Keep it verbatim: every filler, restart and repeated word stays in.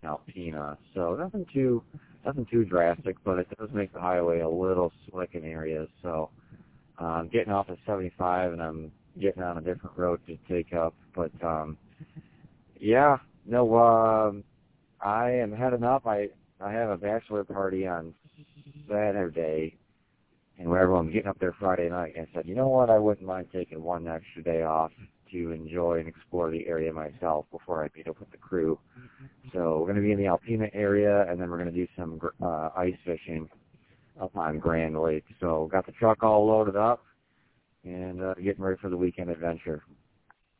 Alpena. So nothing too nothing too drastic, but it does make the highway a little slick in areas. So uh, I'm getting off at seventy-five and I'm getting on a different road to take up. But um, yeah, no, um, I am heading up. I I have a bachelor party on Saturday, and wherever I'm getting up there Friday night, I said, you know what, I wouldn't mind taking one extra day off to enjoy and explore the area myself before I meet up with the crew. So we're going to be in the Alpena area, and then we're going to do some uh, ice fishing up on Grand Lake. So got the truck all loaded up and uh, getting ready for the weekend adventure.